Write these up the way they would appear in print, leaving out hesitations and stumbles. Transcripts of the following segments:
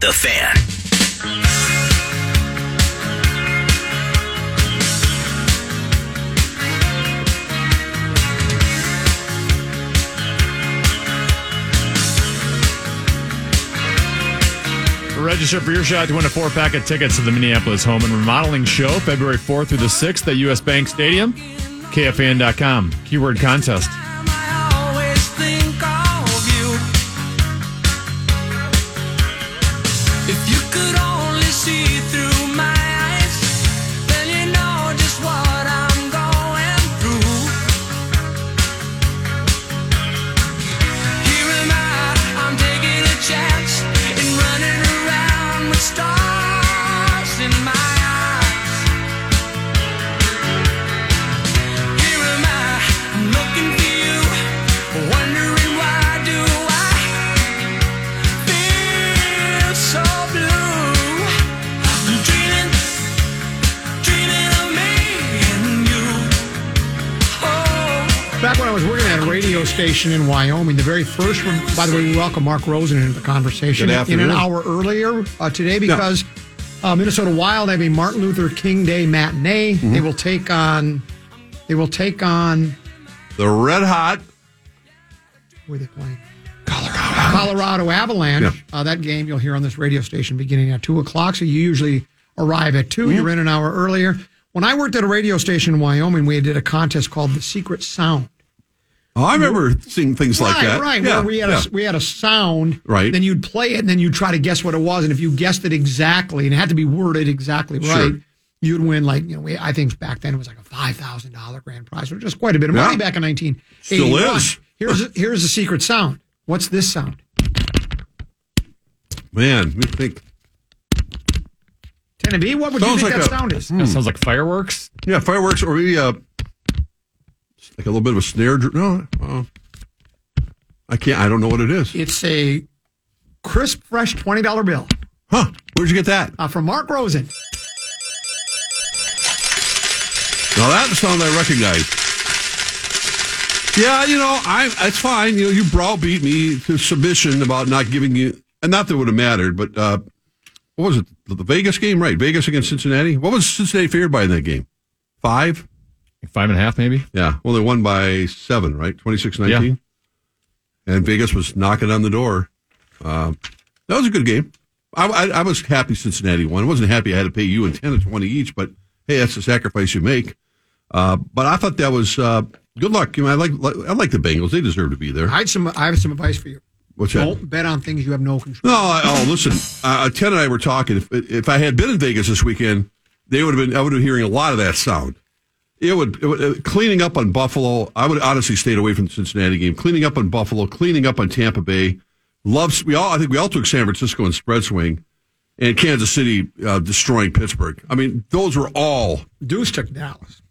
The Fan. Register for your shot to win a 4-pack of tickets to the Minneapolis Home and Remodeling Show, February 4th through the 6th at U.S. Bank Stadium. KFAN.com. Keyword contest. Back when I was working at a radio station in Wyoming, the very first one, by the way, we welcome Mark Rosen into the conversation in an hour earlier today because Minnesota Wild have a Martin Luther King Day matinee. Mm-hmm. They will take on the Red Hot. Who are they playing? Colorado Avalanche. Yeah. That game you'll hear on this radio station beginning at 2 o'clock. So you usually arrive at 2. Mm-hmm. You're in an hour earlier. When I worked at a radio station in Wyoming, we did a contest called The Secret Sound. Oh, I remember seeing things like that. Right, where we had a sound, right. Then you'd play it, and then you'd try to guess what it was. And if you guessed it exactly, and it had to be worded exactly right, you'd win, I think back then it was like a $5,000 grand prize, which was quite a bit of money back in 1981. Still is. Here's the secret sound. What's this sound? Man, let me think. Tennessee, what would you think that sound is? That sounds like fireworks. Yeah, fireworks, or maybe like a little bit of a snare drum. No, I can't. I don't know what it is. It's a crisp, fresh $20 bill. Huh? Where'd you get that? From Mark Rosen. Now that sound I recognize. Yeah, it's fine. You browbeat me to submission about not giving you, and not that it would have mattered, but what was it? The Vegas game, right? Vegas against Cincinnati. What was Cincinnati favored by in that game? 5? 5.5, maybe. Yeah. Well, they won by 7, right? 26-19. Yeah. And Vegas was knocking on the door. That was a good game. I was happy Cincinnati won. I wasn't happy I had to pay you 10 or 20 each, but hey, that's the sacrifice you make. But I thought that was good luck. I like the Bengals. They deserve to be there. I have some advice for you. What's that? Don't bet on things you have no control. No, listen. Ted and I were talking. If I had been in Vegas this weekend, I would have been hearing a lot of that sound. It would cleaning up on Buffalo. I would honestly stayed away from the Cincinnati game. Cleaning up on Buffalo, cleaning up on Tampa Bay. I think we all took San Francisco in spread swing, and Kansas City destroying Pittsburgh. I mean, those were all. Deuce took Dallas.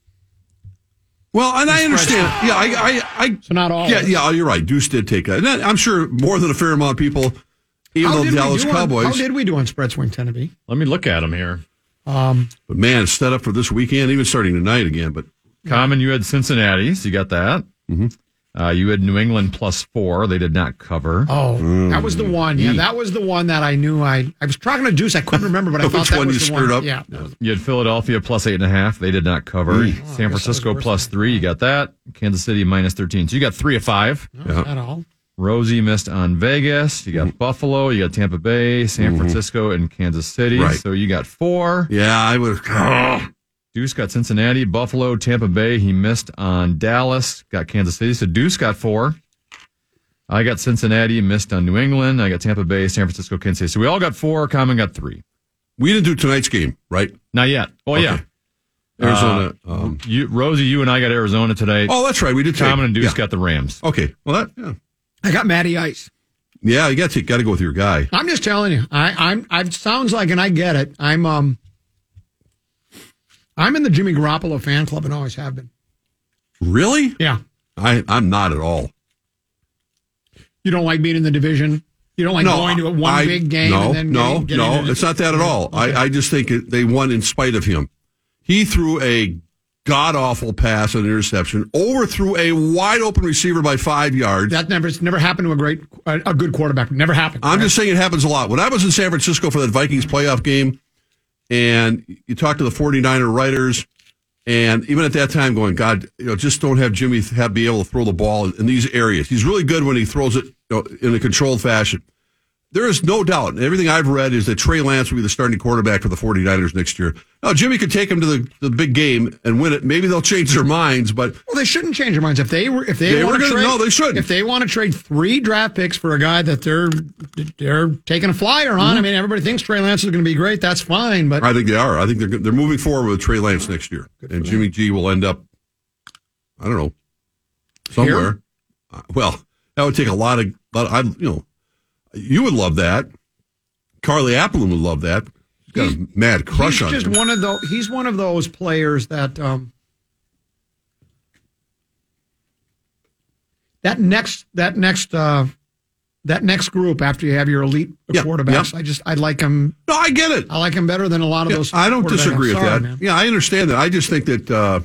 Well, and I understand. Yeah, I so not all. Yeah, you're right. Deuce did take that. And I'm sure more than a fair amount of people, even though Dallas Cowboys. How did we do on spread swing, Tennessee? Let me look at them here. But man, it's set up for this weekend, even starting tonight again. But Common, you had Cincinnati, so you got that. Mm-hmm. You had New England +4. They did not cover. Oh, that was the one. Yeah, that was the one that I knew. I was talking to Deuce. I couldn't remember, but I thought that was the one. Up? Yeah. You had Philadelphia +8.5. They did not cover. San Francisco +3. You got that. Kansas City -13. So you got 3 of 5. Not at all. Rosie missed on Vegas. You got Buffalo. You got Tampa Bay, San Francisco, and Kansas City. Right. So you got 4. Yeah, I would. Deuce got Cincinnati, Buffalo, Tampa Bay. He missed on Dallas. Got Kansas City. So Deuce got 4. I got Cincinnati, missed on New England. I got Tampa Bay, San Francisco, Kansas City. So we all got 4. Common got 3. We didn't do tonight's game, right? Not yet. Oh, okay. Yeah. Arizona. Rosie, you and I got Arizona today. Oh, that's right. We did. Common and Deuce got the Rams. Okay. Well, I got Matty Ice. Yeah, you got to go with your guy. I'm just telling you. I sounds like, and I get it. I'm in the Jimmy Garoppolo fan club and always have been. Really? Yeah. I'm not at all. You don't like being in the division? You don't like going to one big game? No, and then it's not that at all. Okay. I just think they won in spite of him. He threw a god-awful pass and interception, overthrew a wide-open receiver by 5 yards. That never happened to a good quarterback. Never happened. I'm just saying it happens a lot. When I was in San Francisco for that Vikings playoff game, and you talk to the 49er writers, and even at that time going, God, just don't have Jimmy be able to throw the ball in these areas. He's really good when he throws it in a controlled fashion. There is no doubt, and everything I've read is that Trey Lance will be the starting quarterback for the 49ers next year. Now, Jimmy could take him to the big game and win it. Maybe they'll change their minds, but they shouldn't change their minds. If they want to trade, no, they shouldn't. If they want to trade 3 draft picks for a guy that they're taking a flyer on, I mean, everybody thinks Trey Lance is going to be great. That's fine, but I think they are. I think they're moving forward with Trey Lance next year, and Jimmy G will end up, I don't know, somewhere. Well, that would take a lot of you would love that. Carly Applin would love that. He's got a mad crush on him. He's one of those players that that next group after you have your elite quarterbacks. I like him. No, I get it. I like him better than a lot of those. I don't disagree with that. Man. Yeah, I understand that. I just think that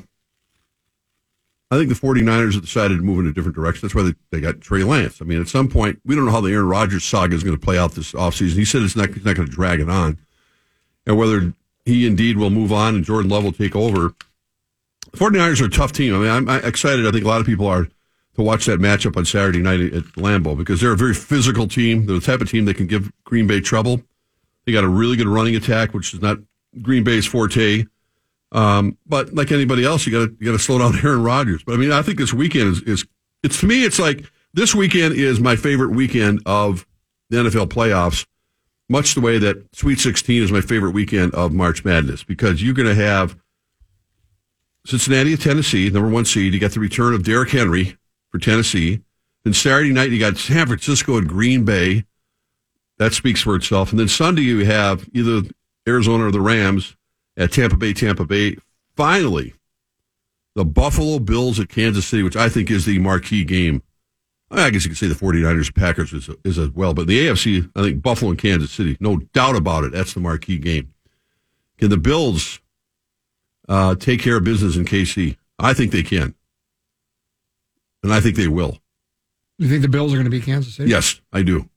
I think the 49ers have decided to move in a different direction. That's why they got Trey Lance. I mean, at some point, we don't know how the Aaron Rodgers saga is going to play out this offseason. He said he's not going to drag it on. And whether he indeed will move on and Jordan Love will take over. The 49ers are a tough team. I mean, I'm excited. I think a lot of people are to watch that matchup on Saturday night at Lambeau because they're a very physical team. They're the type of team that can give Green Bay trouble. They got a really good running attack, which is not Green Bay's forte. But like anybody else, you got to slow down Aaron Rodgers. But I mean, I think this weekend is to me, it's like this weekend is my favorite weekend of the NFL playoffs, much the way that Sweet 16 is my favorite weekend of March Madness, because you're going to have Cincinnati at Tennessee, number 1 seed. You got the return of Derrick Henry for Tennessee. Then Saturday night, you got San Francisco and Green Bay. That speaks for itself. And then Sunday, you have either Arizona or the Rams at Tampa Bay. Finally, the Buffalo Bills at Kansas City, which I think is the marquee game. I guess you could say the 49ers and Packers is as well. But the AFC, I think Buffalo and Kansas City, no doubt about it, that's the marquee game. Can the Bills take care of business in KC? I think they can. And I think they will. You think the Bills are going to beat Kansas City? Yes, I do.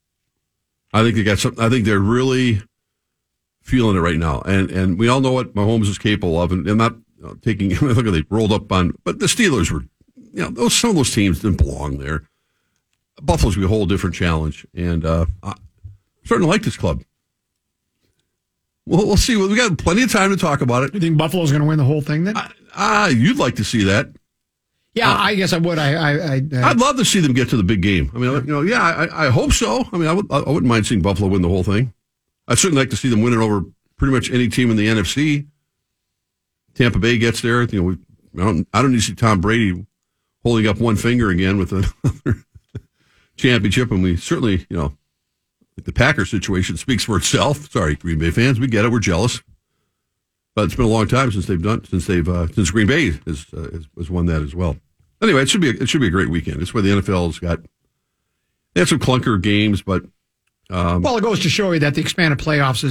I think they got something. I think they're really feeling it right now, and we all know what Mahomes is capable of, and I'm not taking. Look at they rolled up on, but the Steelers were, some of those teams didn't belong there. Buffalo's be a whole different challenge, and I'm starting to like this club. Well, we'll see. We got plenty of time to talk about it. You think Buffalo's going to win the whole thing then? You'd like to see that. Yeah, I guess I would. I'd love to see them get to the big game. I mean, I hope so. I mean, I wouldn't mind seeing Buffalo win the whole thing. I'd certainly like to see them win it over pretty much any team in the NFC. Tampa Bay gets there. I don't need to see Tom Brady holding up one finger again with another championship. And we certainly, the Packers situation speaks for itself. Sorry, Green Bay fans, we get it. We're jealous, but it's been a long time since since Green Bay has won that as well. Anyway, it should be a great weekend. It's where the NFL's they have some clunker games, but. Well, it goes to show you that the expanded playoffs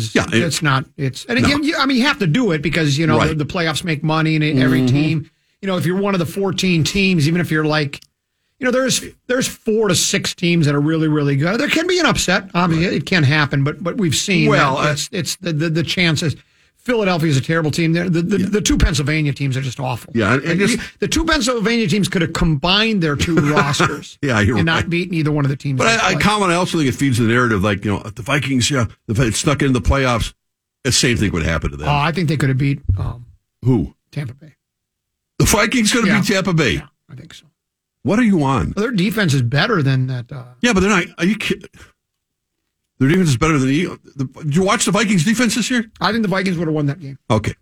you have to do it because, right. the playoffs make money and every team, if you're one of the 14 teams, even if you're like, there's 4 to 6 teams that are really, really good. There can be an upset. Obviously, right. It can happen, but we've seen it's the chances. Philadelphia is a terrible team. The 2 Pennsylvania teams are just awful. Yeah, the 2 Pennsylvania teams could have combined their 2 rosters and not beaten either one of the teams. But I also think it feeds the narrative, like, if the Vikings, if it snuck into the playoffs, the same thing would happen to them. I think they could have beat who? Tampa Bay. The Vikings could have beat Tampa Bay? Yeah, I think so. What are you on? Well, their defense is better than that. Yeah, but they're not. Are you kidding? Their defense is better than the Eagles. Did you watch the Vikings defense this year? I think the Vikings would have won that game. Okay.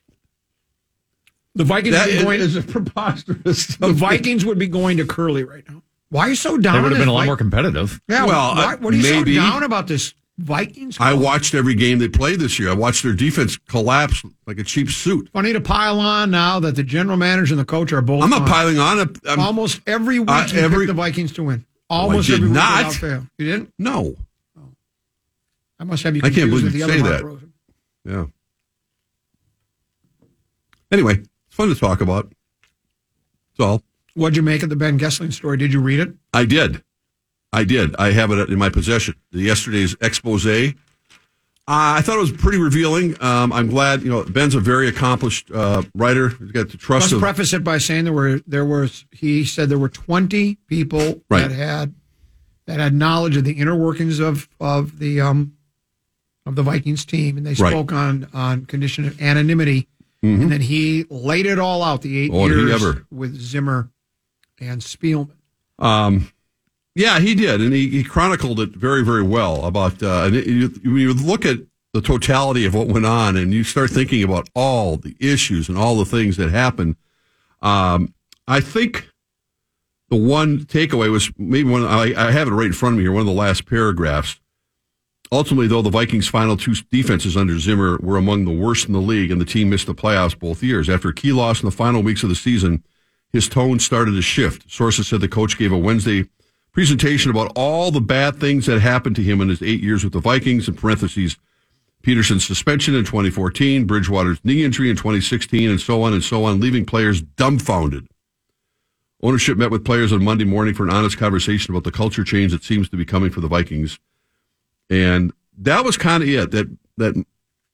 The Vikings is preposterous. The Vikings would be going to Curly right now. Why are you so down? They would have been a lot more competitive. Yeah, well, what are you so down about this Vikings? I watched every game they played this year. I watched their defense collapse like a cheap suit. Funny to pile on now that the general manager and the coach are both. I'm not piling on. Almost every week you picked the Vikings to win. Almost every week without fail. You didn't? No. I must have you I confused can't believe with the you other say Mark that. Rosen. Yeah. Anyway, It's fun to talk about. That's all. What'd you make of the Ben Gessling story? Did you read it? I did. I have it in my possession. Yesterday's expose. I thought it was pretty revealing. I'm glad, Ben's a very accomplished writer. He's got the trust Let's of. preface it by saying he said there were 20 people Right. that had knowledge of the inner workings of the Vikings team, and they Right. spoke on condition of anonymity. And then he laid it all out, the 8 years with Zimmer and Spielman. Yeah, he did, and he chronicled it very, very well about. When you look at the totality of what went on, and you start thinking about all the issues and all the things that happened, I think the one takeaway was maybe one. I have it right in front of me here. One of the last paragraphs. Ultimately, though, the Vikings' final 2 defenses under Zimmer were among the worst in the league, and the team missed the playoffs both years. After a key loss in the final weeks of the season, his tone started to shift. Sources said the coach gave a Wednesday presentation about all the bad things that happened to him in his 8 years with the Vikings, in parentheses, Peterson's suspension in 2014, Bridgewater's knee injury in 2016, and so on, leaving players dumbfounded. Ownership met with players on Monday morning for an honest conversation about the culture change that seems to be coming for the Vikings. And that was kind of it. That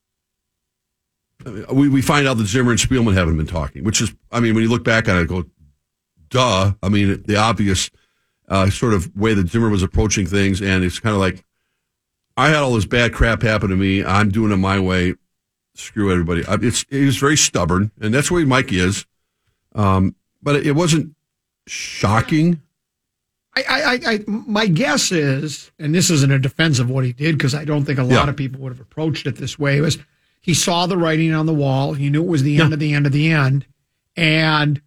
we find out that Zimmer and Spielman haven't been talking, which is, when you look back on it, go, duh. The obvious sort of way that Zimmer was approaching things, and it's kind of like, I had all this bad crap happen to me. I'm doing it my way. Screw everybody. He was very stubborn, and that's the way Mike is. But it wasn't shocking. My guess is, and this isn't a defense of what he did, because I don't think a lot of people would have approached it this way, was he saw the writing on the wall. He knew it was the end of the end of the end. And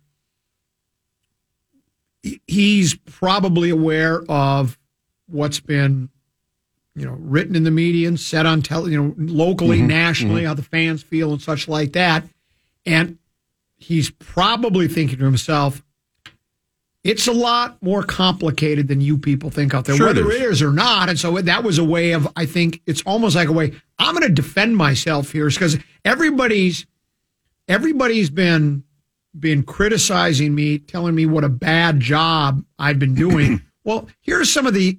he's probably aware of what's been, written in the media and said on locally, nationally, how the fans feel and such like that. And he's probably thinking to himself, it's a lot more complicated than you people think out there, sure whether it is or not. And so that was a way of, I think it's almost like a way, I'm going to defend myself here, because everybody's been criticizing me, telling me what a bad job I've been doing. Well, here's some of the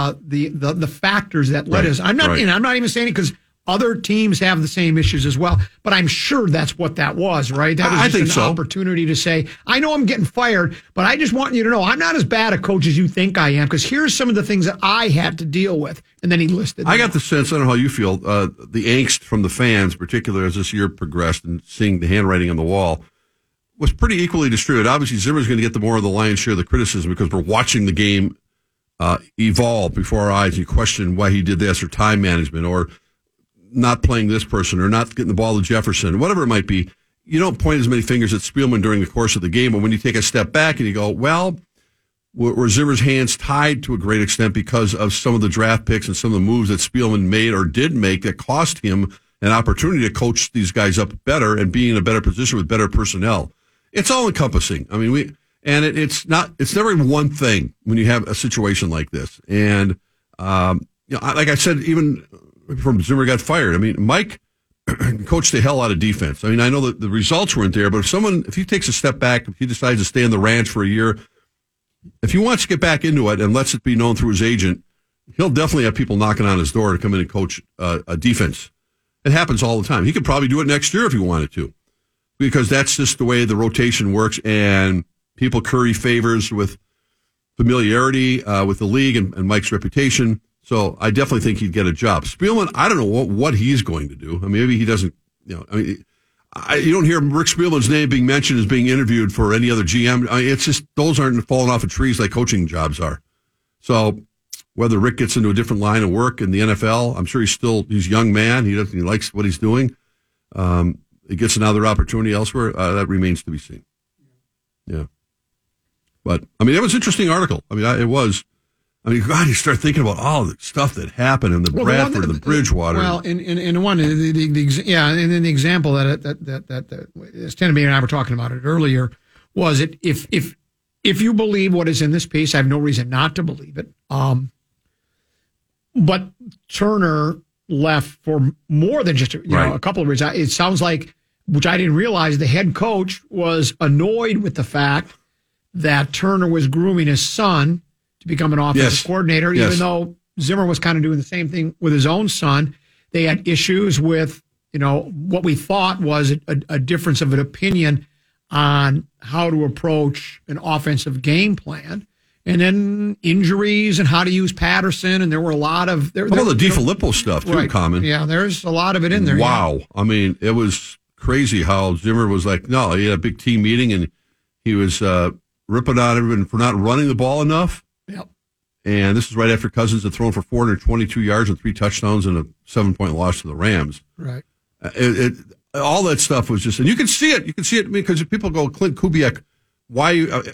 factors that led us. I'm not even saying it because other teams have the same issues as well, but I'm sure that's what that was, right? That was just an opportunity to say, I know I'm getting fired, but I just want you to know I'm not as bad a coach as you think I am, because here's some of the things that I had to deal with. And then he listed them. I got the sense, I don't know how you feel, the angst from the fans, particularly as this year progressed and seeing the handwriting on the wall, was pretty equally distributed. Obviously, Zimmer's going to get the more of the lion's share of the criticism because we're watching the game evolve before our eyes. You question why he did this, or time management, or not playing this person, or not getting the ball to Jefferson, whatever it might be. You don't point as many fingers at Spielman during the course of the game, but when you take a step back and you go, well, were Zimmer's hands tied to a great extent because of some of the draft picks and some of the moves that Spielman made or did make that cost him an opportunity to coach these guys up better and be in a better position with better personnel? It's all encompassing. It's never even one thing when you have a situation like this. And, like I said, even from Zimmer got fired, Mike coached the hell out of defense. I know that the results weren't there, but if he takes a step back, if he decides to stay in the ranch for a year, if he wants to get back into it and lets it be known through his agent, he'll definitely have people knocking on his door to come in and coach a defense. It happens all the time. He could probably do it next year if he wanted to, because that's just the way the rotation works, and people curry favors with familiarity with the league and Mike's reputation. So I definitely think he'd get a job. Spielman, I don't know what he's going to do. Maybe he doesn't, you don't hear Rick Spielman's name being mentioned as being interviewed for any other GM. It's just, those aren't falling off of trees like coaching jobs are. So whether Rick gets into a different line of work in the NFL, I'm sure he's a young man. He likes what he's doing. He gets another opportunity elsewhere. That remains to be seen. Yeah. But, it was an interesting article. It was. God, you start thinking about all the stuff that happened in the Bradford, the Bridgewater. Well, and then the example that Stanley and I were talking about it earlier was it if you believe what is in this piece, I have no reason not to believe it. But Turner left for more than just a couple of reasons. It sounds like which I didn't realize the head coach was annoyed with the fact that Turner was grooming his son to become an offensive coordinator, even though Zimmer was kind of doing the same thing with his own son. They had issues with, what we thought was a difference of an opinion on how to approach an offensive game plan. And then injuries and how to use Patterson, and there were a lot of... How about the DiFilippo stuff, too, Common? Yeah, there's a lot of it in there. Wow. Yeah. I mean, it was crazy how Zimmer was like, no, he had a big team meeting, and he was ripping on everyone for not running the ball enough. Yep. And this is right after Cousins had thrown for 422 yards and 3 touchdowns and a 7-point loss to the Rams. Right. All that stuff was just... And you can see it. You can see it because people go, Clint Kubiak, why...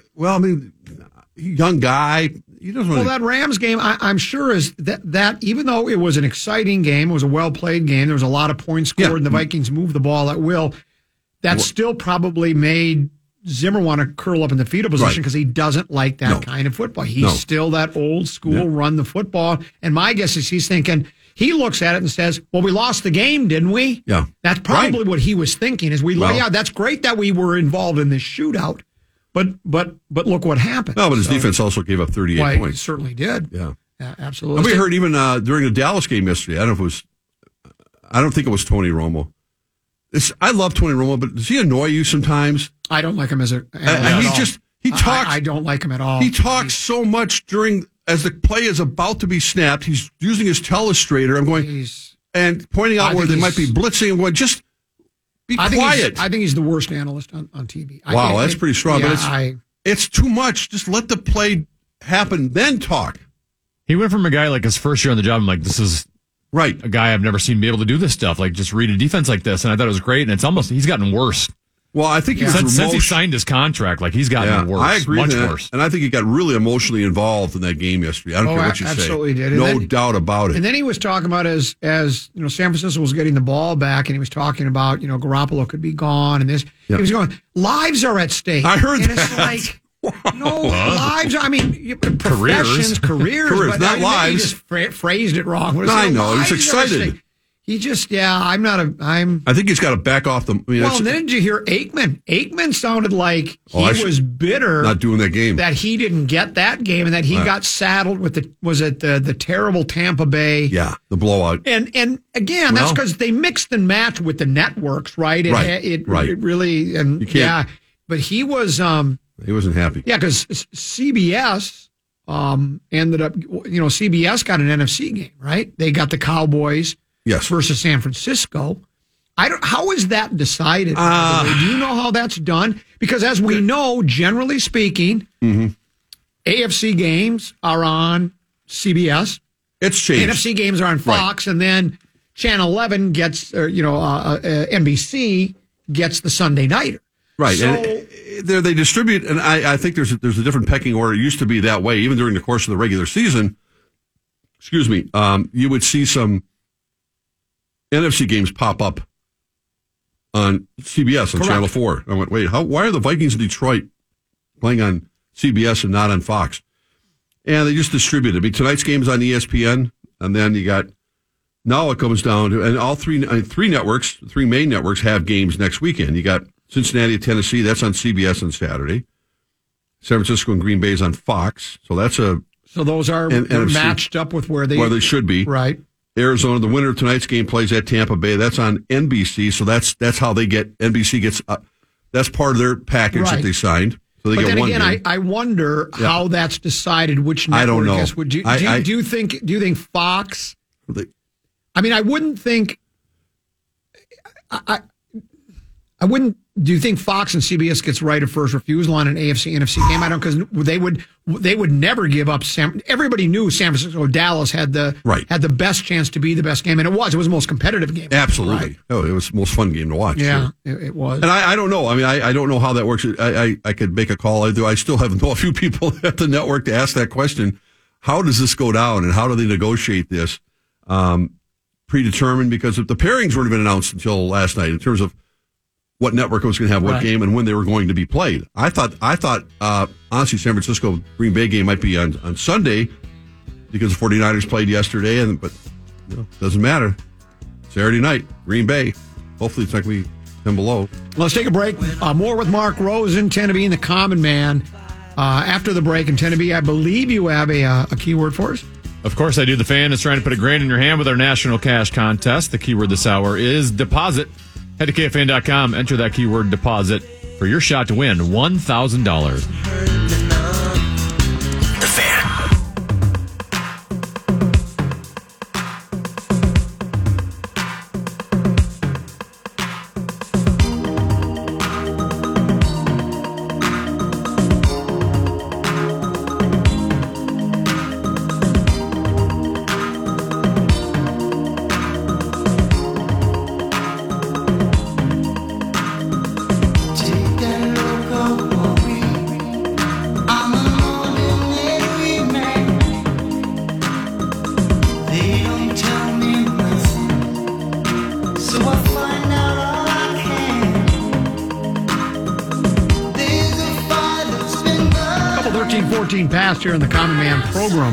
young guy. He doesn't really... Well, that Rams game, I'm sure is that even though it was an exciting game, it was a well-played game, there was a lot of points scored, and the Vikings moved the ball at will, that still probably made Zimmer want to curl up in the fetal position because he doesn't like that kind of football. He's still that old school run the football. And my guess is he's thinking, he looks at it and says, well, we lost the game, didn't we? Yeah. That's probably what he was thinking is that's great that we were involved in this shootout. But look what happened. No, but his defense also gave up 38 points. It certainly did. Yeah, absolutely. And we heard even during the Dallas game yesterday. I don't think it was Tony Romo. I love Tony Romo, but does he annoy you sometimes? I don't like him as a. He talks. I don't like him at all. He talks so much as the play is about to be snapped. He's using his telestrator. I'm going and pointing out where they might be blitzing. I'm going just. Be quiet. I think he's the worst analyst on TV. Wow, that's pretty strong. But it's too much. Just let the play happen, then talk. He went from a guy like his first year on the job. I'm like, this is a guy I've never seen be able to do this stuff. Like, just read a defense like this. And I thought it was great. And he's gotten worse. Well, I think since he signed his contract, like he's gotten worse. I agree much with that. worse. And I think he got really emotionally involved in that game yesterday. I don't care what you absolutely say. Did. No doubt about it. And then he was talking about as San Francisco was getting the ball back, and he was talking about Garoppolo could be gone, and this. Yep. He was going, lives are at stake. I heard and that. It's like, no, lives. I mean, professions, careers, but not lives. He just phrased it wrong. I know. He's excited. He just, I think he's got to back off the. And then did you hear Aikman? Aikman sounded like he was bitter not doing that game, that he didn't get that game, and that he got saddled with the terrible Tampa Bay, the blowout. And again, that's because they mixed and matched with the networks, right? It really and you can't, but he was he wasn't happy. Yeah, because CBS ended up CBS got an NFC game, right? They got the Cowboys. Yes. Versus San Francisco. How is that decided? Do you know how that's done? Because as we know, generally speaking, AFC games are on CBS. It's changed. NFC games are on Fox, and then Channel 11 gets, NBC gets the Sunday nighter. Right. So, and they distribute, and I think there's a different pecking order. It used to be that way, even during the course of the regular season. Excuse me. You would see some NFC games pop up on CBS on Channel 4. I went, wait, why are the Vikings in Detroit playing on CBS and not on Fox? And they just distribute it. I mean, tonight's game's on ESPN, and then now it comes down to, and all three main networks have games next weekend. You got Cincinnati, Tennessee, that's on CBS on Saturday. San Francisco and Green Bay's on Fox. So those are matched up with where they should be. Right. Arizona, the winner of tonight's game plays at Tampa Bay. That's on NBC, so that's how they get NBC gets. That's part of their package that they signed. So they get one game. I wonder how that's decided. Which network? I don't know. Do you think Fox? I mean, I wouldn't think. I wouldn't. Do you think Fox and CBS gets right of first refusal on an AFC NFC game? I don't, because they would never give up. Everybody knew San Francisco Dallas had the best chance to be the best game, and it was the most competitive game. Absolutely, right? Oh, it was the most fun game to watch. Yeah, it was. And I don't know. I mean, I don't know how that works. I could make a call. I still know a few people at the network to ask that question. How does this go down, and how do they negotiate this? Predetermined, because the pairings weren't even announced until last night in terms of what network was going to have what game and when they were going to be played. I thought, honestly, San Francisco Green Bay game might be on Sunday because the 49ers played yesterday, but doesn't matter. Saturday night, Green Bay. Hopefully it's not going to be 10 below. Let's take a break. More with Mark Rosen, Tenebee and the Common Man. After the break, and Tenebee, I believe you have a keyword for us. Of course I do. The Fan is trying to put $1,000 in your hand with our national cash contest. The keyword this hour is deposit. Head to KFAN.com, enter that keyword deposit for your shot to win $1,000. Past here in the Common Man program.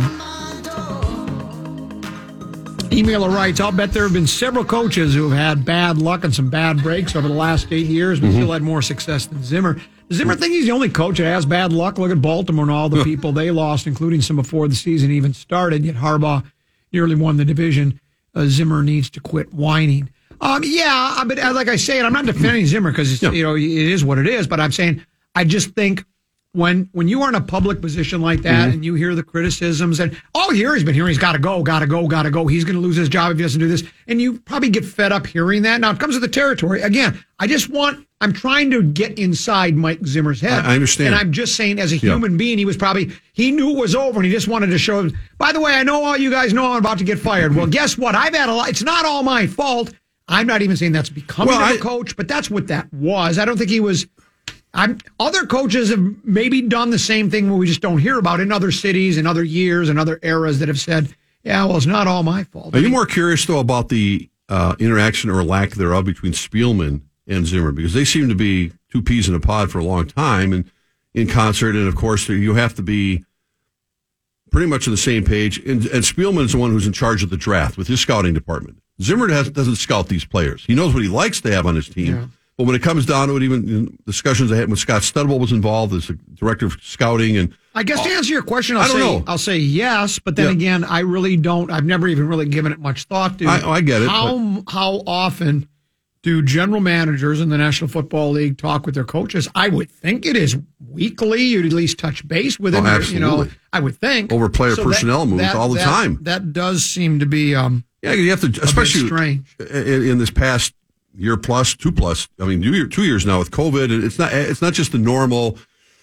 Emailer writes, I'll bet there have been several coaches who have had bad luck and some bad breaks over the last 8 years, but still had more success than Zimmer. Does Zimmer think he's the only coach that has bad luck? Look at Baltimore and all the people they lost, including some before the season even started, yet Harbaugh nearly won the division. Zimmer needs to quit whining. Yeah, but like I say, and I'm not defending Zimmer because it is what it is, but I'm saying I just think when you are in a public position like that and you hear the criticisms and all year he's been hearing he's got to go, he's going to lose his job if he doesn't do this, and you probably get fed up hearing that. Now it comes with the territory. Again, I'm trying to get inside Mike Zimmer's head. I understand. And I'm just saying as a human being, he knew it was over and he just wanted to show, by the way, I know all you guys know I'm about to get fired. Well, guess what? I've had a lot. It's not all my fault. I'm not even saying that's becoming a coach, but that's what that was. I don't think he was. Other coaches have maybe done the same thing where we just don't hear about it in other cities and other years and other eras that have said, yeah, well, it's not all my fault. Are you more curious, though, about the interaction or lack thereof between Spielman and Zimmer? Because they seem to be two peas in a pod for a long time and in concert. And, of course, you have to be pretty much on the same page. And Spielman is the one who's in charge of the draft with his scouting department. Zimmer doesn't scout these players. He knows what he likes to have on his team. Yeah. But when it comes down to it, even discussions I had when Scott Studwell was involved as the director of scouting, and I guess to answer your question, I'll say yes, but then again, I really don't. I've never even really given it much thought to. I get it. How often do general managers in the National Football League talk with their coaches? I would think it is weekly. You'd at least touch base with them. Absolutely. I would think over player personnel moves all the time. That does seem to be. You have to, especially strange in this past year plus, 2+. I mean, 2 years now with COVID, and it's not just the normal.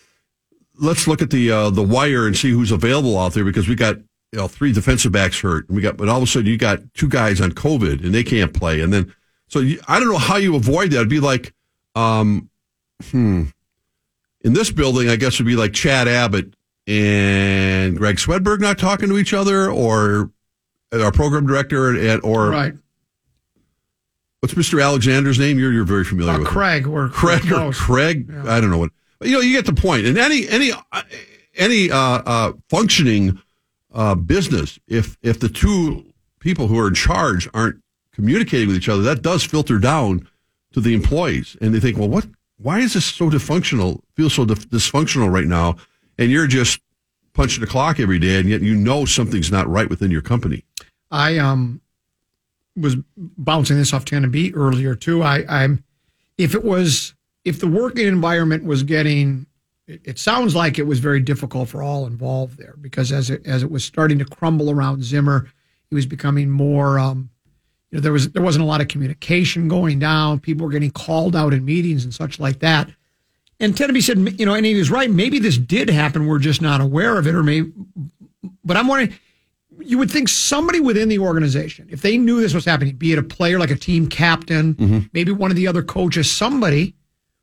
Let's look at the wire and see who's available out there because we got 3 defensive backs hurt, and but all of a sudden you got 2 guys on COVID and they can't play, and then I don't know how you avoid that. It'd be like, in this building, I guess it'd be like Chad Abbott and Greg Swedberg not talking to each other, or our program director or right. What's Mr. Alexander's name? You're very familiar with Craig him. Craig. Yeah. I don't know what. But, you get the point. And any functioning business, if the two people who are in charge aren't communicating with each other, that does filter down to the employees, and they think, well, why is this so dysfunctional? Feels so dysfunctional right now, and you're just punching the clock every day, and yet something's not right within your company. I was bouncing this off Tenebee earlier too. If the working environment was getting, it sounds like it was very difficult for all involved there because as it was starting to crumble around Zimmer, he was becoming more. There wasn't a lot of communication going down. People were getting called out in meetings and such like that. And Tenebee said, and he was right. Maybe this did happen. We're just not aware of it, but I'm wondering. You would think somebody within the organization, if they knew this was happening, be it a player like a team captain, maybe one of the other coaches, somebody,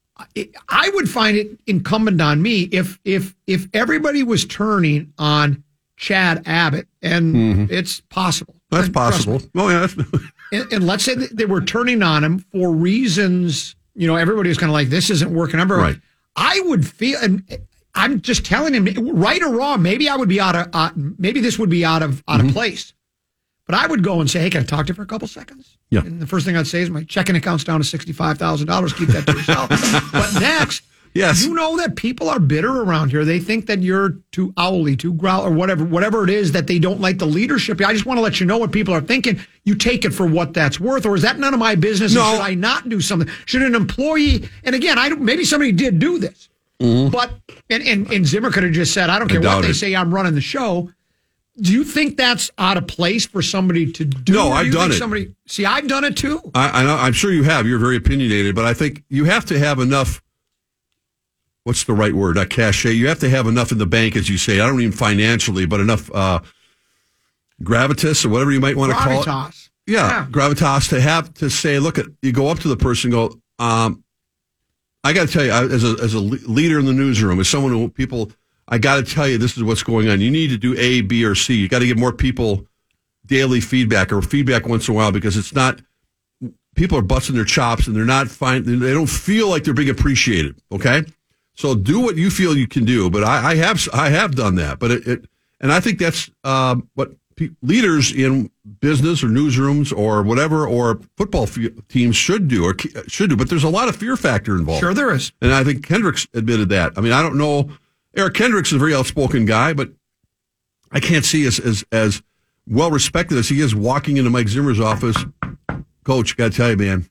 I would find it incumbent on me if everybody was turning on Chad Abbott, and it's possible. That's possible. Oh, yeah. and let's say that they were turning on him for reasons, everybody was kind of like, this isn't working. Right. I would feel, and I'm just telling him, right or wrong, maybe I would be maybe this would be out of place. But I would go and say, hey, can I talk to you for a couple seconds? Yeah. And the first thing I'd say is my checking account's down to $65,000. Keep that to yourself. But next, Yes. you know that people are bitter around here. They think that you're too owly, too growl, or whatever it is that they don't like the leadership. I just want to let you know what people are thinking. You take it for what that's worth. Or is that none of my business? No. And should I not do something? Should an employee, and again, maybe somebody did do this, but, and Zimmer could have just said, I don't care what they say, I'm running the show. Do you think that's out of place for somebody to do? No, I've done it. I've done it too. I know, I'm sure you have. You're very opinionated, but I think you have to have enough. What's the right word? Cachet. You have to have enough in the bank, as you say. I don't mean financially, but enough gravitas or whatever you might want to call it. Yeah, gravitas to say, look, you go up to the person and go, I got to tell you, as a leader in the newsroom, as someone who I got to tell you, this is what's going on. You need to do A, B, or C. You got to give more people daily feedback or feedback once in a while, because it's not, people are busting their chops and they're not fine. They don't feel like they're being appreciated. Okay. So do what you feel you can do. But I have done that, but and I think that's, what leaders in business or newsrooms or whatever, or football teams should do. But there's a lot of fear factor involved. Sure there is. And I think Kendricks admitted that. I mean, I don't know. Eric Kendricks is a very outspoken guy, but I can't see as well respected as he is walking into Mike Zimmer's office. Coach, got to tell you, man,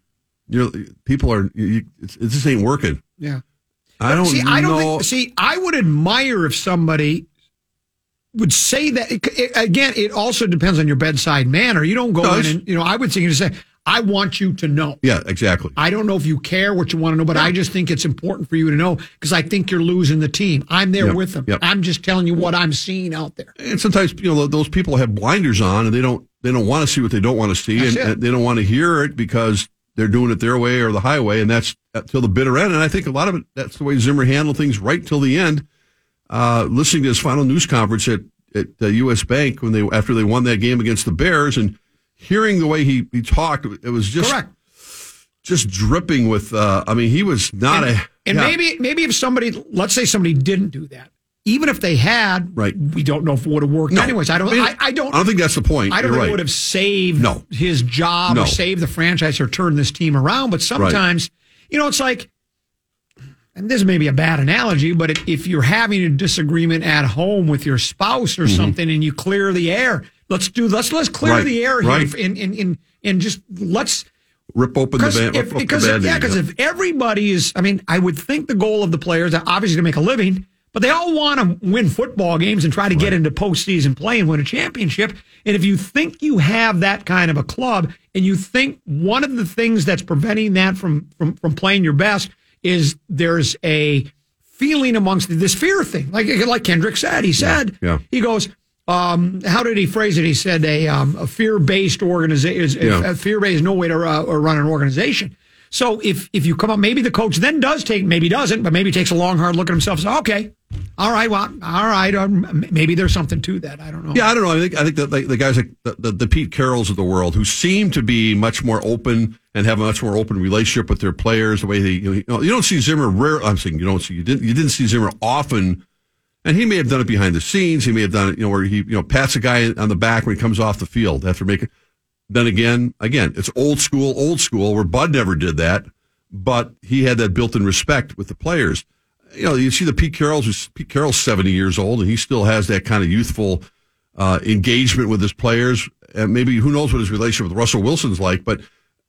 this ain't working. Yeah. I don't know. I would admire if somebody would say that. Again, it also depends on your bedside manner. You don't go in and, I would think you say, I want you to know. Yeah, exactly. I don't know if you care what you want to know, but I just think it's important for you to know, because I think you're losing the team. I'm there with them. Yep. I'm just telling you what I'm seeing out there. And sometimes, those people have blinders on and they don't want to see what they don't want to see, and they don't want to hear it because they're doing it their way or the highway, and that's till the bitter end. And I think a lot of it, that's the way Zimmer handled things right till the end. Listening to his final news conference at U.S. Bank after they won that game against the Bears, and hearing the way he talked, it was just correct, just dripping with. He was not maybe if somebody, let's say somebody didn't do that, even if they had, right, we don't know if it would have worked. No. Anyways, I don't think that's the point. I don't think it would have saved his job or saved the franchise or turned this team around. But sometimes, it's like, and this may be a bad analogy, but if you're having a disagreement at home with your spouse or something, and you clear the air, let's clear the air here, and just let's rip open the band. Because if everybody is, I would think the goal of the players are obviously to make a living, but they all want to win football games and try to get into postseason play and win a championship. And if you think you have that kind of a club, and you think one of the things that's preventing that from playing your best is there's a feeling amongst this fear thing, like Kendrick said. He said, he goes, how did he phrase it? He said a fear-based organization, a fear-based no way to run an organization. So if you come up, maybe the coach then maybe doesn't, but maybe takes a long, hard look at himself and says, okay, all right, maybe there's something to that. I don't know. Yeah, I don't know. I think that the guys like the Pete Carrolls of the world, who seem to be much more open and have a much more open relationship with their players, the way they, you don't see Zimmer you didn't see Zimmer often, and he may have done it behind the scenes. He may have done it, where he, pats a guy on the back when he comes off the field after making. Then again, it's old school, where Bud never did that, but he had that built-in respect with the players. You see the Pete Carroll's 70 years old, and he still has that kind of youthful engagement with his players. And maybe, who knows what his relationship with Russell Wilson's like, but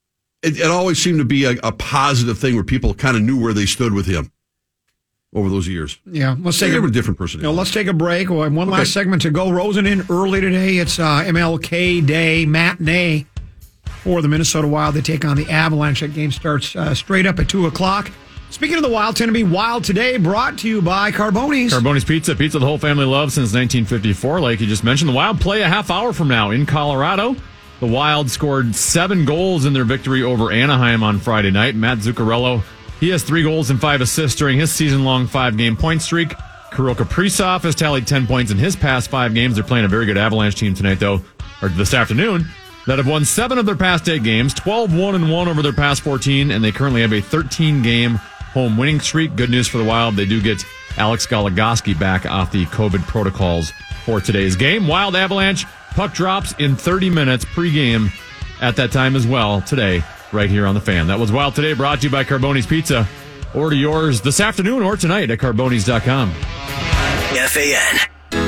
it always seemed to be a positive thing where people kind of knew where they stood with him over those years. Yeah, let's take a different personality. Let's take a break. We'll have one last segment to go. Rosen in early today. It's MLK Day matinee for the Minnesota Wild. They take on the Avalanche. That game starts straight up at 2:00. Speaking of the Wild, Tennessee Wild today, brought to you by Carboni's. Carboni's Pizza the whole family loves since 1954. Like you just mentioned, the Wild play a half hour from now in Colorado. The Wild scored 7 goals in their victory over Anaheim on Friday night. Matt Zuccarello, he has 3 goals and 5 assists during his season-long 5-game point streak. Kirill Kaprizov has tallied 10 points in his past 5 games. They're playing a very good Avalanche team tonight, though, or this afternoon, that have won 7 of their past 8 games, 12-1-1 over their past 14, and they currently have a 13-game home winning streak. Good news for the Wild. They do get Alex Goligoski back off the COVID protocols for today's game. Wild Avalanche Puck drops in 30 minutes pregame at that time as well today, right here on The Fan. That was Wild Today, brought to you by Carboni's Pizza. Order yours this afternoon or tonight at carbonis.com. FAN.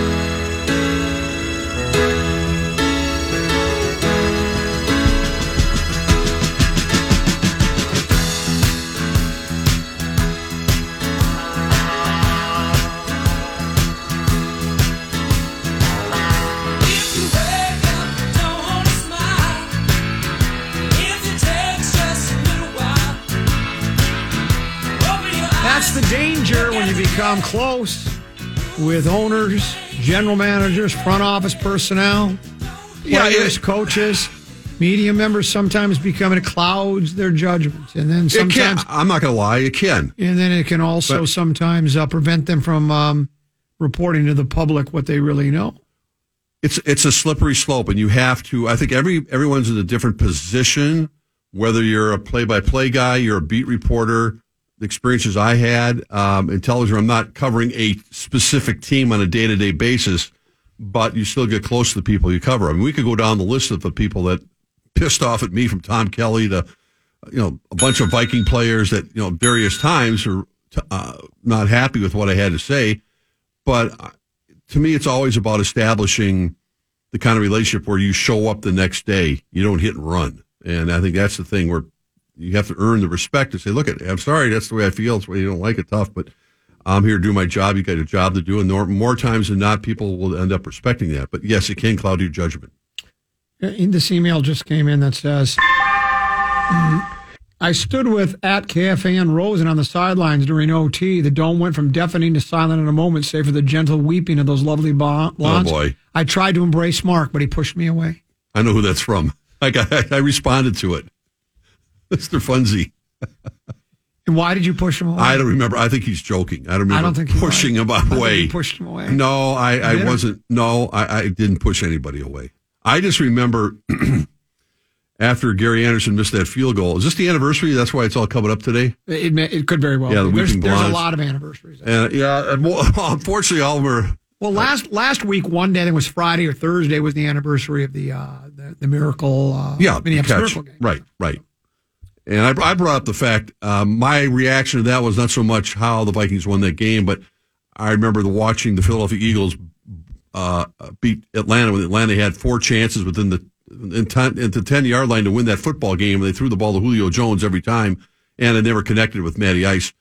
That's the danger when you become close with owners, general managers, front office personnel, players, coaches, media members. Sometimes it clouds their judgments, and then sometimes I'm not going to lie, it can, and then it can also sometimes prevent them from reporting to the public what they really know. It's a slippery slope, and you have to. I think everyone's in a different position. Whether you're a play-by-play guy, you're a beat reporter. The experiences I had in television, I'm not covering a specific team on a day-to-day basis, but you still get close to the people you cover. I mean, we could go down the list of the people that pissed off at me, from Tom Kelly to a bunch of Viking players that various times are not happy with what I had to say. But to me, it's always about establishing the kind of relationship where you show up the next day, you don't hit and run, and I think that's the thing where you have to earn the respect to say, look, I'm sorry, that's the way I feel. It's the way you don't like it, tough, but I'm here to do my job. You got a job to do. And more times than not, people will end up respecting that. But yes, it can cloud your judgment. This email just came in that says, I stood with at KFAN Rosen on the sidelines during OT. The dome went from deafening to silent in a moment, save for the gentle weeping of those lovely blondes. Oh, boy. I tried to embrace Mark, but he pushed me away. I know who that's from. I responded to it. Mr. Funzy. And why did you push him away? I don't remember. I think he's joking. I don't remember pushing him away. You pushed him away. No, I wasn't. No, I didn't push anybody away. I just remember after Gary Anderson missed that field goal. Is this the anniversary? That's why it's all coming up today? It could very well be. There's a lot of anniversaries. And unfortunately, all of them are. Well, last week, one day, I think it was Friday or Thursday, was the anniversary of the Miracle Minneapolis Miracle game. Right. And I brought up the fact, my reaction to that was not so much how the Vikings won that game, but I remember watching the Philadelphia Eagles beat Atlanta when Atlanta had 4 chances within the 10-yard line to win that football game. They threw the ball to Julio Jones every time, and it never connected with Matty Ice.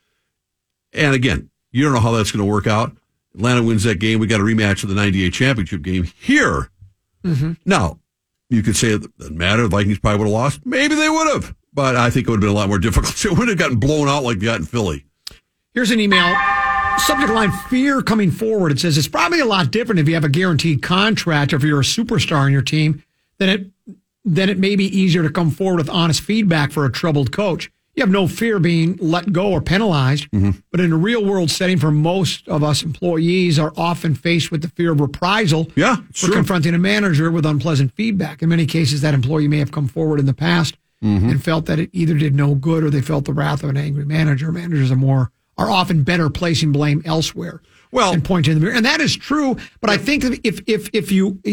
And again, you don't know how that's going to work out. Atlanta wins that game. We got a rematch of the 98 championship game here. Mm-hmm. Now, you could say it doesn't matter. The Vikings probably would have lost. Maybe they would have. But I think it would have been a lot more difficult. It would have gotten blown out like they got in Philly. Here's an email. Subject line, fear coming forward. It says, it's probably a lot different if you have a guaranteed contract or if you're a superstar on your team, then it may be easier to come forward with honest feedback for a troubled coach. You have no fear being let go or penalized. Mm-hmm. But in a real-world setting, for most of us, employees are often faced with the fear of reprisal for confronting a manager with unpleasant feedback. In many cases, that employee may have come forward in the past and felt that it either did no good or they felt the wrath of an angry manager. Managers are often better placing blame elsewhere and pointing in the mirror. And that is true. But I think if you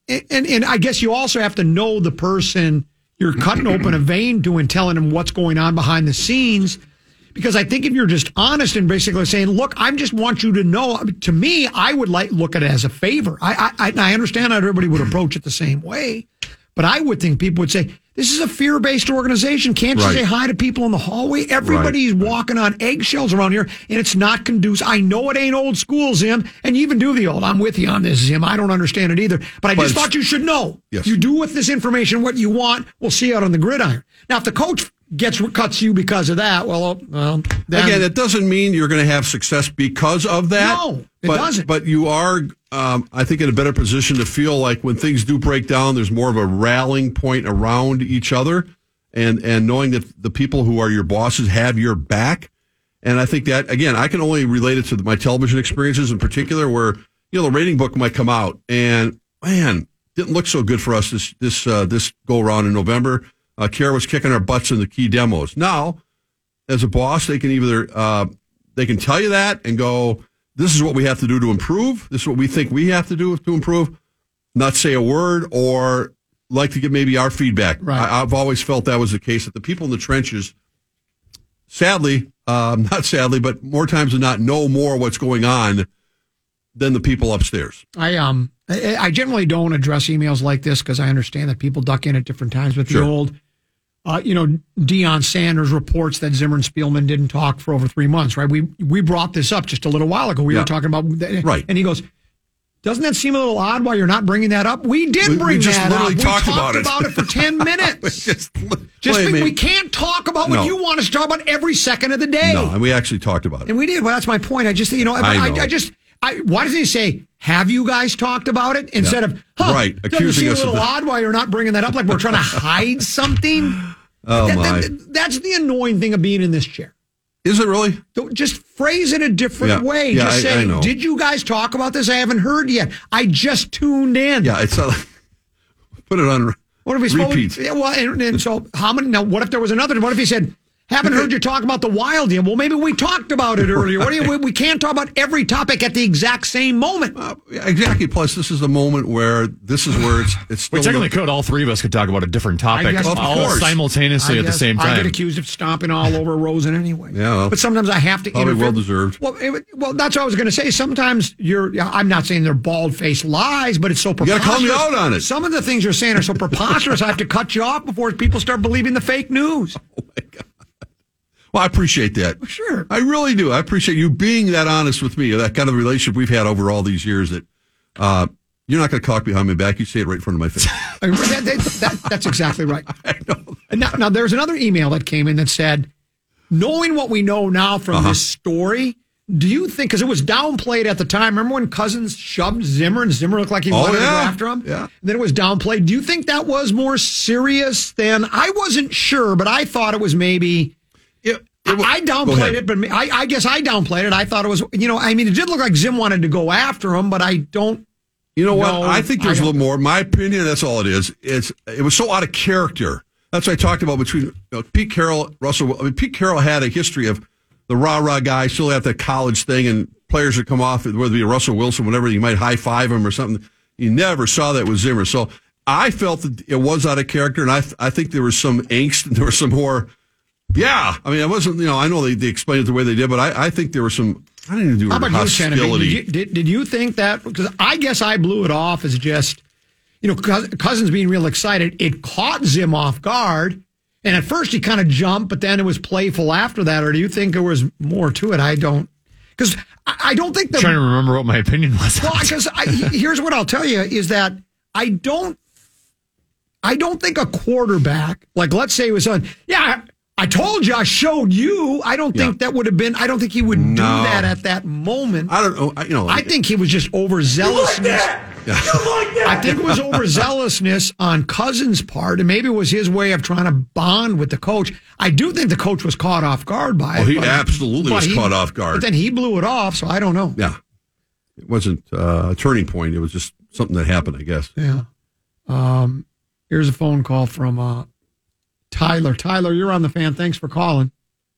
and I guess you also have to know the person you're cutting open a vein to and telling them what's going on behind the scenes. Because I think if you're just honest and basically saying, look, I just want you to know, to me, I would look at it as a favor. I understand not everybody would approach it the same way, but I would think people would say, this is a fear-based organization. Can't you say hi to people in the hallway? Everybody's walking on eggshells around here, and it's not conducive. I know it ain't old school, Zim, and you even do the old. I'm with you on this, Zim. I don't understand it either. But I just thought you should know. Yes. You do with this information what you want. We'll see you out on the gridiron. Now, if the coach cuts you because of that, then... Again, it doesn't mean you're going to have success because of that. No, it doesn't. But you are, I think, in a better position to feel like when things do break down, there's more of a rallying point around each other and knowing that the people who are your bosses have your back. And I think that, again, I can only relate it to my television experiences in particular where, the rating book might come out and, man, didn't look so good for us this go-around in November. Kara was kicking our butts in the key demos. Now, as a boss, they can either they can tell you that and go, this is what we have to do to improve. This is what we think we have to do to improve. not say a word or like to get maybe our feedback. Right. I've always felt that was the case, that the people in the trenches, sadly, not sadly, but more times than not, know more what's going on than the people upstairs. I generally don't address emails like this because I understand that people duck in at different times. But the old, Deion Sanders reports that Zimmer and Spielman didn't talk for over 3 months, right? We brought this up just a little while ago. We were talking about that. Right. And he goes, doesn't that seem a little odd why you're not bringing that up? We did bring just that up. literally We talked talked about it. for 10 minutes. We can't talk about what you want us to talk about every second of the day. No, and we actually talked about it. And we did. Well, that's my point. I just, why doesn't he say, have you guys talked about it? Instead of, right, doesn't it seem a little odd why you're not bringing that up? Like we're trying to hide something? That's the annoying thing of being in this chair. Is it really? Just phrase it a different way. Yeah, just say, I know. Did you guys talk about this? I haven't heard yet. I just tuned in. Yeah, it's put it on what if repeat. And so how many? Now, what if there was another? What if he said, haven't heard you talk about the Wild deal? Well, maybe we talked about it earlier. We can't talk about every topic at the exact same moment. Exactly. Plus, this is a moment where it's still. We technically could. All three of us could talk about a different topic all simultaneously at the same time. I get accused of stomping all over Rosen anyway. Yeah, well, but sometimes I have to probably interfere. well deserved. Well, that's what I was going to say. Sometimes I'm not saying they're bald-faced lies, but it's so preposterous. You got to call me out on it. Some of the things you're saying are so preposterous, I have to cut you off before people start believing the fake news. Oh, my God. Well, I appreciate that. Well, sure. I really do. I appreciate you being that honest with me, that kind of relationship we've had over all these years that you're not going to talk behind my back. You say it right in front of my face. That's exactly right. I know. Now, there's another email that came in that said, knowing what we know now from this story, do you think, because it was downplayed at the time, remember when Cousins shoved Zimmer and Zimmer looked like he wanted to go after him? Yeah. Then it was downplayed. Do you think that was more serious than, I wasn't sure, but I thought it was maybe... I downplayed it, but I guess I downplayed it. I thought it was, it did look like Zim wanted to go after him, but I don't. You know what? I think there's a little more. My opinion, that's all it is. It was so out of character. That's what I talked about between Pete Carroll, Russell. I mean, Pete Carroll had a history of the rah-rah guy, still had that college thing, and players would come off, whether it be Russell Wilson, whatever, you might high-five him or something. You never saw that with Zimmer. So I felt that it was out of character, and I think there was some angst, and there was some more... Yeah, I mean, it wasn't, I know they explained it the way they did, but I think there was some, I didn't even do hostility. Did you think that, because I guess I blew it off as just, Cousins being real excited, it caught Zim off guard, and at first he kind of jumped, but then it was playful after that, or do you think there was more to it? I don't, because I don't think I'm trying to remember what my opinion was. Well, because here's what I'll tell you, is that I don't think a quarterback, like let's say it was on, I told you, I showed you. I don't think that would have been, I don't think he would do that at that moment. I don't know. I think he was just overzealousness. I think it was overzealousness on Cousins' part, and maybe it was his way of trying to bond with the coach. I do think the coach was caught off guard by it. He absolutely was caught off guard. But then he blew it off, so I don't know. Yeah. It wasn't a turning point. It was just something that happened, I guess. Yeah. Here's a phone call from... Tyler. Tyler, you're on the Fan. Thanks for calling.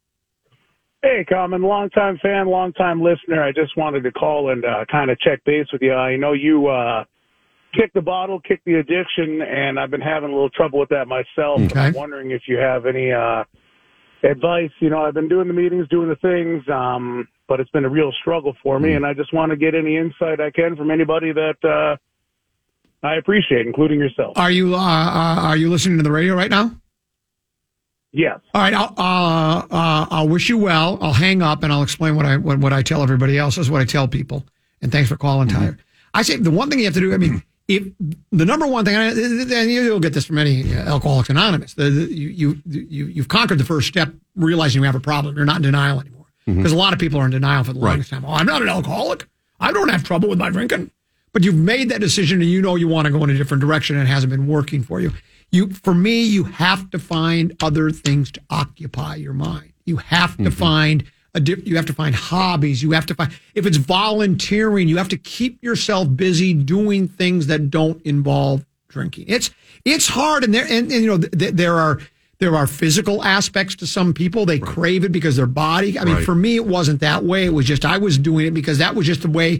Hey, Common, longtime fan, longtime listener. I just wanted to call and kind of check base with you. I know you kicked the bottle, kicked the addiction, and I've been having a little trouble with that myself. Okay. I'm wondering if you have any advice. I've been doing the meetings, doing the things, but it's been a real struggle for me, and I just want to get any insight I can from anybody that I appreciate, including yourself. Are you listening to the radio right now? Yes. All right. I'll wish you well. I'll hang up and I'll explain what I tell everybody else. This is what I tell people. And thanks for calling, Tyler. I say the one thing you have to do. I mean, if the number one thing, and you'll get this from any Alcoholics Anonymous. You've conquered the first step, realizing you have a problem. You're not in denial anymore. Because a lot of people are in denial for the longest time. Oh, I'm not an alcoholic. I don't have trouble with my drinking. But you've made that decision, and you want to go in a different direction, and it hasn't been working for you. For me, you have to find other things to occupy your mind. You have to find hobbies. You have to find, if it's volunteering, you have to keep yourself busy doing things that don't involve drinking. It's hard, and there are physical aspects to some people. They crave it because their body. I mean, for me, it wasn't that way. It was just I was doing it because that was just the way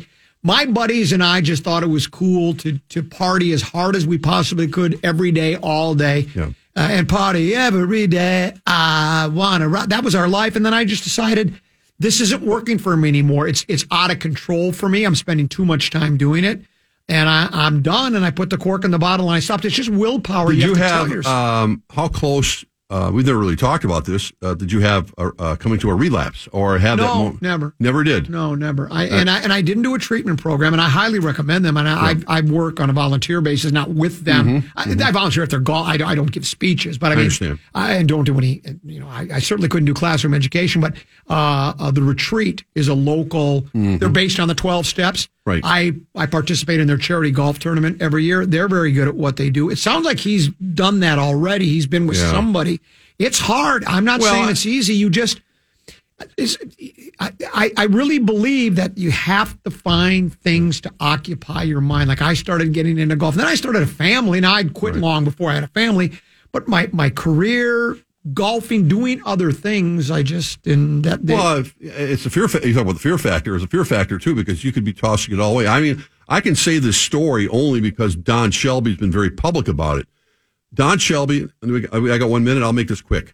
my buddies and I just thought it was cool to party as hard as we possibly could every day, all day, and party every day. I want to rock. That was our life. And then I just decided this isn't working for me anymore. It's out of control for me. I'm spending too much time doing it. And I'm done, and I put the cork in the bottle, and I stopped. It's just willpower. Did you have have how close? We've never really talked about this. Did you have coming to a relapse or have that? No, never. Never did. No, never. And I didn't do a treatment program, and I highly recommend them. And I work on a volunteer basis, not with them. I volunteer at their golf. I don't give speeches, but I understand. I don't do any. I certainly couldn't do classroom education, but the retreat is a local. They're based on the 12 steps. Right. I participate in their charity golf tournament every year. They're very good at what they do. It sounds like he's done that already. He's been with somebody. It's hard. I'm not saying it's easy. You just, I really believe that you have to find things to occupy your mind. Like I started getting into golf. Then I started a family. Now I'd quit long before I had a family. But my career, golfing, doing other things, I just didn't. It's a fear. You talk about the fear factor. It's a fear factor too, because you could be tossing it all away. I mean, I can say this story only because Don Shelby's been very public about it. Don Shelby, I got 1 minute. I'll make this quick.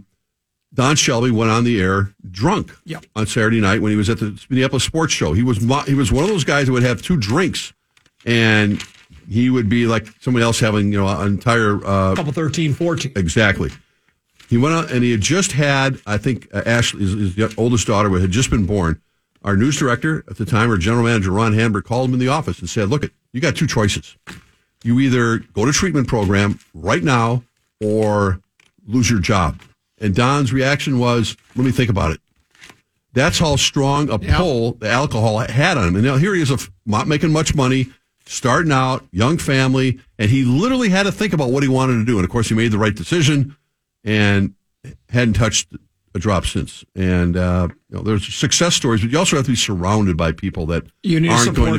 Don Shelby went on the air drunk on Saturday night when he was at the Minneapolis Sports Show. He was one of those guys who would have 2 drinks, and he would be like somebody else having an entire couple 13, 14. Exactly. He went out and he had just had, I think, Ashley, his oldest daughter, had just been born. Our news director at the time, our general manager, Ron Hanberg, called him in the office and said, look, you got 2 choices. You either go to treatment program right now or lose your job. And Don's reaction was, let me think about it. That's how strong a pull the alcohol had on him. And now here he is, not making much money, starting out, young family, and he literally had to think about what he wanted to do. And, of course, he made the right decision and hadn't touched a drop since. And there's success stories, but you also have to be surrounded by people that aren't going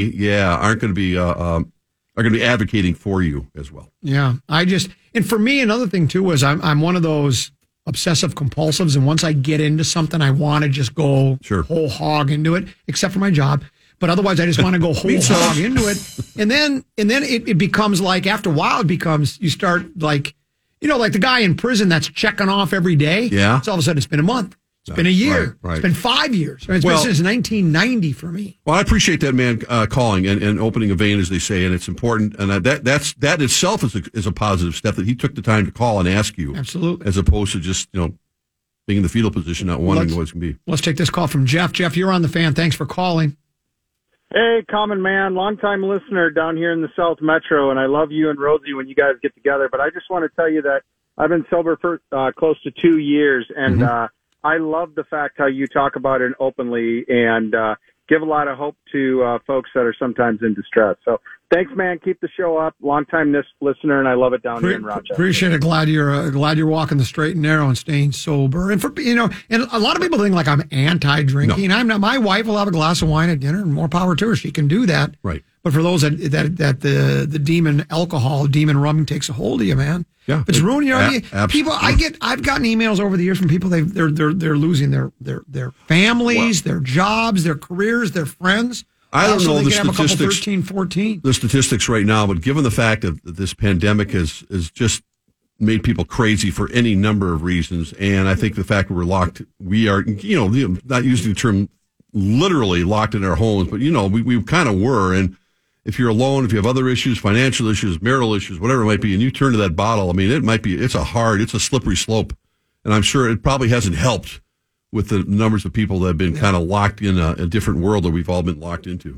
to be are going to be advocating for you as well. Yeah, and for me, another thing too was I'm one of those obsessive compulsives, and once I get into something, I want to just go whole hog into it, except for my job. But otherwise, I just want to go whole hog into it, and then it becomes like after a while, you start like like the guy in prison that's checking off every day. Yeah, so all of a sudden it's been a month. It's been a year. Right. It's been 5 years. It's been since 1990 for me. Well, I appreciate that man calling and opening a vein, as they say, and it's important. And that itself is a positive step that he took the time to call and ask you. Absolutely. As opposed to just being in the fetal position, not wondering what it's going to be. Let's take this call from Jeff. Jeff, you're on the Fan. Thanks for calling. Hey, Common Man, longtime listener down here in the South Metro, and I love you and Rosie when you guys get together. But I just want to tell you that I've been sober for close to 2 years, and I love the fact how you talk about it openly and give a lot of hope to folks that are sometimes in distress. So thanks, man. Keep the show up. Long-time listener, and I love it down here in Rochester. Appreciate it. Glad you're walking the straight and narrow and staying sober. And and a lot of people think like I'm anti-drinking. No. I'm not. My wife will have a glass of wine at dinner, and more power to her. She can do that. Right. But for those that the demon alcohol, demon rum takes a hold of you, man. Yeah, it's ruining your people. Absolutely. I've gotten emails over the years from people they're losing their families, their jobs, their careers, their friends. I don't know the statistics. 13, 14. The statistics right now, but given the fact that this pandemic has just made people crazy for any number of reasons, and I think the fact that we're locked, we are not using the term literally locked in our homes, but we kind of were. And if you're alone, if you have other issues, financial issues, marital issues, whatever it might be, and you turn to that bottle, I mean, it's a slippery slope. And I'm sure it probably hasn't helped with the numbers of people that have been kind of locked in a different world that we've all been locked into.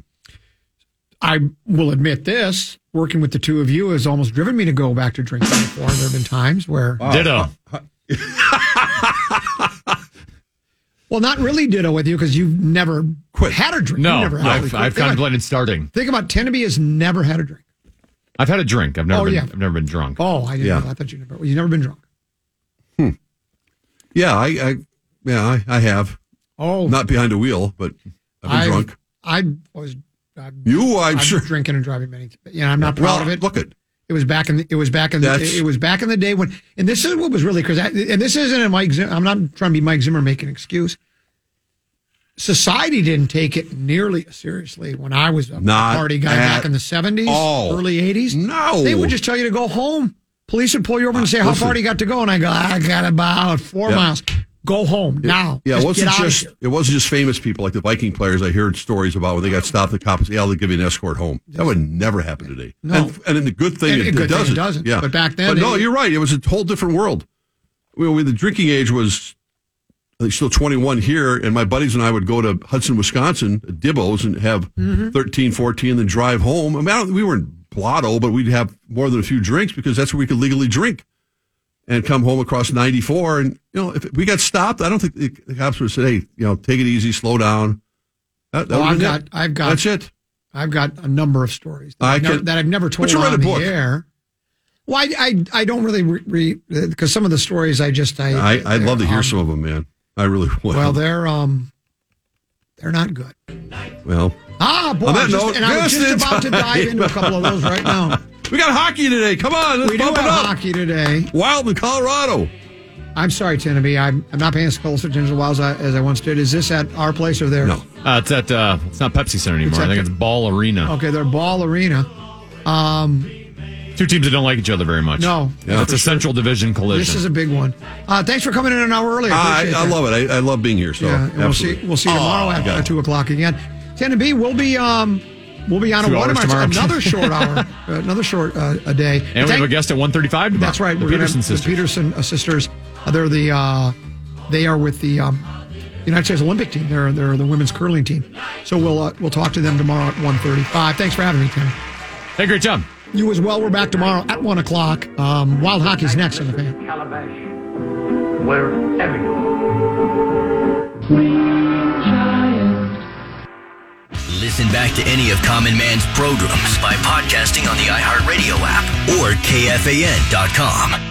I will admit this, working with the two of you has almost driven me to go back to drinking before. There have been times where... Wow. Ditto. Well, not really ditto with you because you've never had a drink. No, I've contemplated starting. Think about Tenby has never had a drink. I've had a drink. I've never been drunk. Oh, I didn't know. I thought you've never been drunk. Yeah, I have. Oh, not behind a wheel, but I've been drunk. I'm sure drinking and driving many. I'm not proud of it. Look it. It was back in the day when, and this is what was really crazy. And this isn't I'm not trying to be Mike Zimmer making an excuse. society didn't take it nearly as seriously when I was a Not party guy back in the 70s, early 80s. No. They would just tell you to go home. Police would pull you over and say, how far do you got to go? And I go, I got about 4 miles. Go home now. Yeah, it wasn't just famous people like the Viking players. I heard stories about when they got stopped, the cops, they'll give you an escort home. That would never happen today. No. And the good thing, it doesn't. Yeah. But back then. But no, you're right. It was a whole different world. The drinking age was, I think, still 21 here, and my buddies and I would go to Hudson, Wisconsin, Dibbo's, and have 13, 14, and then drive home. I mean, we weren't blotto, but we'd have more than a few drinks because that's where we could legally drink. And come home across 94, and if we got stopped, I don't think the cops would have said, "Hey, take it easy, slow down." That's it. I've got a number of stories that I've never told on the air. Well, I don't really because some of the stories I'd love to hear some of them, man. I really would. Well, they're not good. Well, boy, on that note, I was just about to dive into a couple of those right now. We got hockey today. Come on, let's bump it up. Hockey today. Wild in Colorado. I'm sorry, Tenneby. I'm not paying as close attention to the Wilds as I once did. Is this at our place or theirs? No. It's at it's not Pepsi Center anymore. I think it's Ball Arena. Okay, they're Ball Arena. Two teams that don't like each other very much. No. Yeah, it's a Central Division collision. This is a big one. Thanks for coming in an hour early. I love it. I love being here. So we'll see you tomorrow at 2 o'clock again. Tenneby, we'll be on another short hour, a day. And we have a guest at 1:35 tomorrow. That's right. The Peterson sisters. The Peterson sisters. They are with the United States Olympic team. They're the women's curling team. So we'll talk to them tomorrow at 1:35. Thanks for having me, Tim. Hey, great job. You as well. We're back tomorrow at 1 o'clock. Wild Hockey's next on the Fan. Calabash, wherever you are. Listen back to any of Common Man's programs by podcasting on the iHeartRadio app or KFAN.com.